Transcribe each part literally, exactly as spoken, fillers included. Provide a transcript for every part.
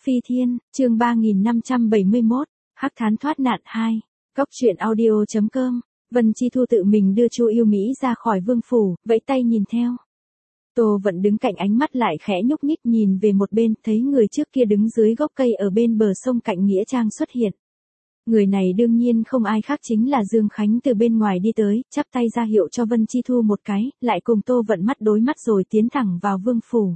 Phi Thiên, chương ba nghìn năm trăm bảy mươi mốt, Hắc Thán thoát nạn hai. Góc truyện audio chấm com. Vân Chi Thu tự mình đưa Chu Yêu Mỹ ra khỏi vương phủ, vẫy tay nhìn theo. Tô Vận đứng cạnh, ánh mắt lại khẽ nhúc nhích nhìn về một bên, thấy người trước kia đứng dưới gốc cây ở bên bờ sông cạnh nghĩa trang xuất hiện. Người này đương nhiên không ai khác chính là Dương Khánh từ bên ngoài đi tới, chắp tay ra hiệu cho Vân Chi Thu một cái, lại cùng Tô Vận mắt đối mắt rồi tiến thẳng vào vương phủ.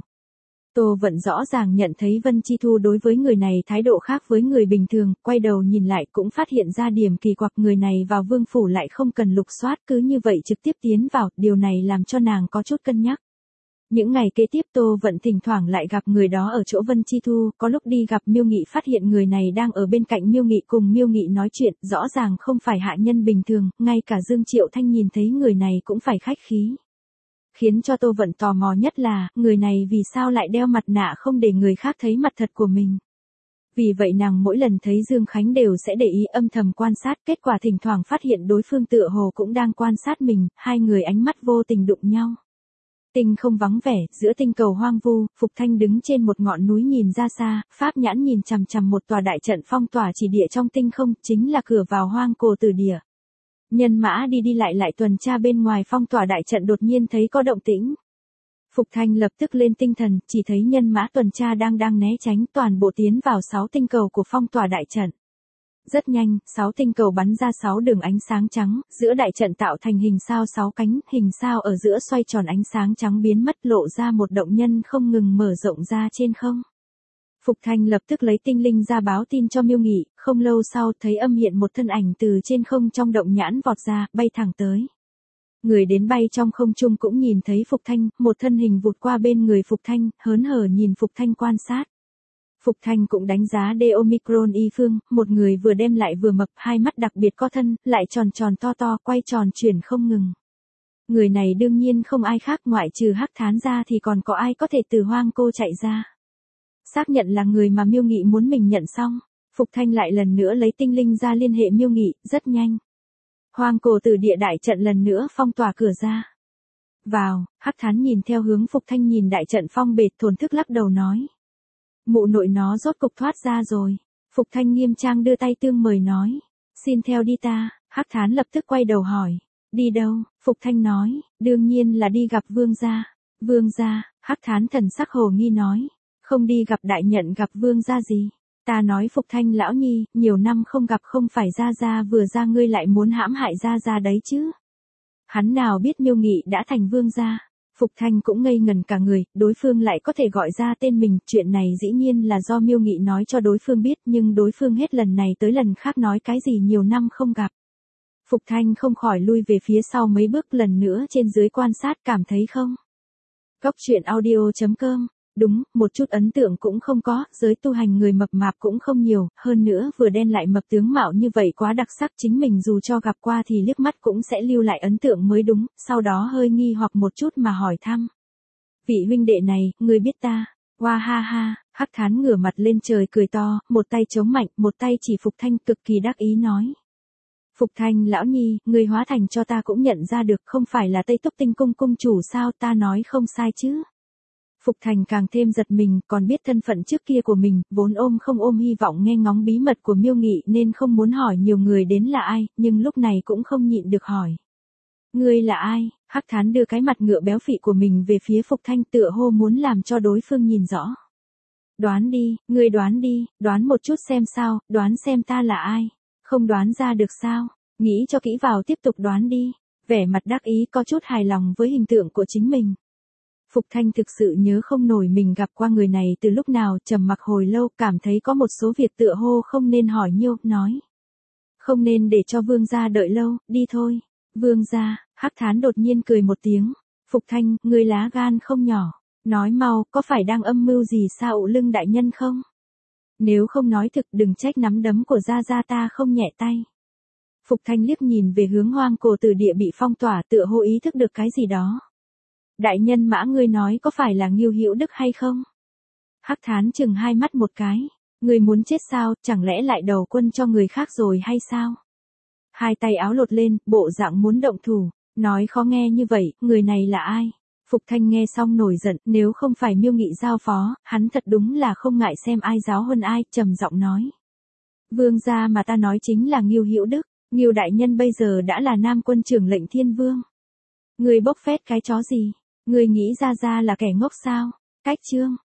Tô Vận rõ ràng nhận thấy Vân Chi Thu đối với người này thái độ khác với người bình thường, quay đầu nhìn lại cũng phát hiện ra điểm kỳ quặc, người này vào vương phủ lại không cần lục soát, cứ như vậy trực tiếp tiến vào, điều này làm cho nàng có chút cân nhắc. Những ngày kế tiếp Tô Vận thỉnh thoảng lại gặp người đó ở chỗ Vân Chi Thu, có lúc đi gặp Miêu Nghị phát hiện người này đang ở bên cạnh Miêu Nghị cùng Miêu Nghị nói chuyện, rõ ràng không phải hạ nhân bình thường, ngay cả Dương Triệu Thanh nhìn thấy người này cũng phải khách khí. Khiến cho Tô Vận tò mò nhất là, người này vì sao lại đeo mặt nạ không để người khác thấy mặt thật của mình. Vì vậy nàng mỗi lần thấy Dương Khánh đều sẽ để ý âm thầm quan sát, kết quả thỉnh thoảng phát hiện đối phương tựa hồ cũng đang quan sát mình, hai người ánh mắt vô tình đụng nhau. Tinh không vắng vẻ, giữa tinh cầu hoang vu, Phục Thanh đứng trên một ngọn núi nhìn ra xa, pháp nhãn nhìn chằm chằm một tòa đại trận phong tỏa chỉ địa trong tinh không, chính là cửa vào Hoang Cổ Tử Địa. Nhân mã đi đi lại lại tuần tra bên ngoài phong tỏa đại trận, đột nhiên thấy có động tĩnh. Phục Thanh lập tức lên tinh thần, chỉ thấy nhân mã tuần tra đang đang né tránh, toàn bộ tiến vào sáu tinh cầu của phong tỏa đại trận. Rất nhanh, sáu tinh cầu bắn ra sáu đường ánh sáng trắng, giữa đại trận tạo thành hình sao sáu cánh, hình sao ở giữa xoay tròn, ánh sáng trắng biến mất, lộ ra một động nhân không ngừng mở rộng ra trên không. Phục Thanh lập tức lấy tinh linh ra báo tin cho Miêu Nghị, không lâu sau thấy âm hiện một thân ảnh từ trên không trong động nhãn vọt ra, bay thẳng tới. Người đến bay trong không trung cũng nhìn thấy Phục Thanh, một thân hình vụt qua bên người Phục Thanh, hớn hở nhìn Phục Thanh quan sát. Phục Thanh cũng đánh giá D Omicron y phương, một người vừa đem lại vừa mập, hai mắt đặc biệt có thân, lại tròn tròn to to, quay tròn chuyển không ngừng. Người này đương nhiên không ai khác, ngoại trừ Hắc Thán ra thì còn có ai có thể từ hoang cô chạy ra. Xác nhận là người mà Miêu Nghị muốn mình nhận xong, Phục Thanh lại lần nữa lấy tinh linh ra liên hệ Miêu Nghị, rất nhanh. Hoang Cổ Tử Địa đại trận lần nữa phong tỏa cửa ra. Vào, Hắc Thán nhìn theo hướng Phục Thanh nhìn đại trận phong bệt, thổn thức lắc đầu nói. Mụ nội nó rốt cục thoát ra rồi. Phục Thanh nghiêm trang đưa tay tương mời nói. Xin theo đi ta. Hắc Thán lập tức quay đầu hỏi. Đi đâu? Phục Thanh nói. Đương nhiên là đi gặp vương gia. Vương gia? Hắc Thán thần sắc hồ nghi nói. Không đi gặp đại nhận gặp vương gia gì? Ta nói Phục Thanh lão nhi, nhiều năm không gặp, không phải gia gia vừa ra ngươi lại muốn hãm hại gia gia đấy chứ? Hắn nào biết Miêu Nghị đã thành vương gia. Phục Thanh cũng ngây ngần cả người, đối phương lại có thể gọi ra tên mình, chuyện này dĩ nhiên là do Miêu Nghị nói cho đối phương biết, nhưng đối phương hết lần này tới lần khác nói cái gì nhiều năm không gặp. Phục Thanh không khỏi lui về phía sau mấy bước, lần nữa trên dưới quan sát, cảm thấy không. Góc truyện audio chấm com. Đúng, một chút ấn tượng cũng không có, giới tu hành người mập mạp cũng không nhiều, hơn nữa vừa đen lại mập tướng mạo như vậy quá đặc sắc, chính mình dù cho gặp qua thì liếc mắt cũng sẽ lưu lại ấn tượng mới đúng, sau đó hơi nghi hoặc một chút mà hỏi thăm. Vị huynh đệ này, ngươi biết ta? Hoa ha ha, Hắc Thán ngửa mặt lên trời cười to, một tay chống mạnh, một tay chỉ Phục Thanh, cực kỳ đắc ý nói. Phục Thanh lão nhi, ngươi hóa thành cho ta cũng nhận ra được, không phải là Tây Túc Tinh cung cung chủ sao, ta nói không sai chứ? Phục Thành càng thêm giật mình, còn biết thân phận trước kia của mình, vốn ôm không ôm hy vọng nghe ngóng bí mật của Miêu Nghị nên không muốn hỏi nhiều người đến là ai, nhưng lúc này cũng không nhịn được hỏi. Ngươi là ai? Hắc Thán đưa cái mặt ngựa béo phị của mình về phía Phục Thanh, tựa hồ muốn làm cho đối phương nhìn rõ. Đoán đi, ngươi đoán đi, đoán một chút xem sao, đoán xem ta là ai? Không đoán ra được sao? Nghĩ cho kỹ vào, tiếp tục đoán đi. Vẻ mặt đắc ý, có chút hài lòng với hình tượng của chính mình. Phục Thanh thực sự nhớ không nổi mình gặp qua người này từ lúc nào, trầm mặc hồi lâu, cảm thấy có một số việc tựa hồ không nên hỏi nhiều, nói. Không nên để cho vương gia đợi lâu, đi thôi. Vương gia, Hắc Thán đột nhiên cười một tiếng. Phục Thanh, ngươi lá gan không nhỏ. Nói mau, có phải đang âm mưu gì sao ụ lưng đại nhân không? Nếu không nói thực, đừng trách nắm đấm của gia gia ta không nhẹ tay. Phục Thanh liếc nhìn về hướng Hoang Cổ Tử Địa bị phong tỏa, tựa hồ ý thức được cái gì đó. Đại nhân mã ngươi nói có phải là Ngưu Hữu Đức hay không? Hắc Thán chừng hai mắt một cái. Ngươi muốn chết sao, chẳng lẽ lại đầu quân cho người khác rồi hay sao? Hai tay áo lột lên, bộ dạng muốn động thủ. Nói khó nghe như vậy, người này là ai? Phục Thanh nghe xong nổi giận, nếu không phải Miêu Nghị giao phó, hắn thật đúng là không ngại xem ai giáo hơn ai, trầm giọng nói. Vương gia mà ta nói chính là Ngưu Hữu Đức, Ngưu đại nhân bây giờ đã là Nam quân trưởng lệnh Thiên Vương. Người bốc phét cái chó gì? Người nghĩ ra ra là kẻ ngốc sao? Cách chương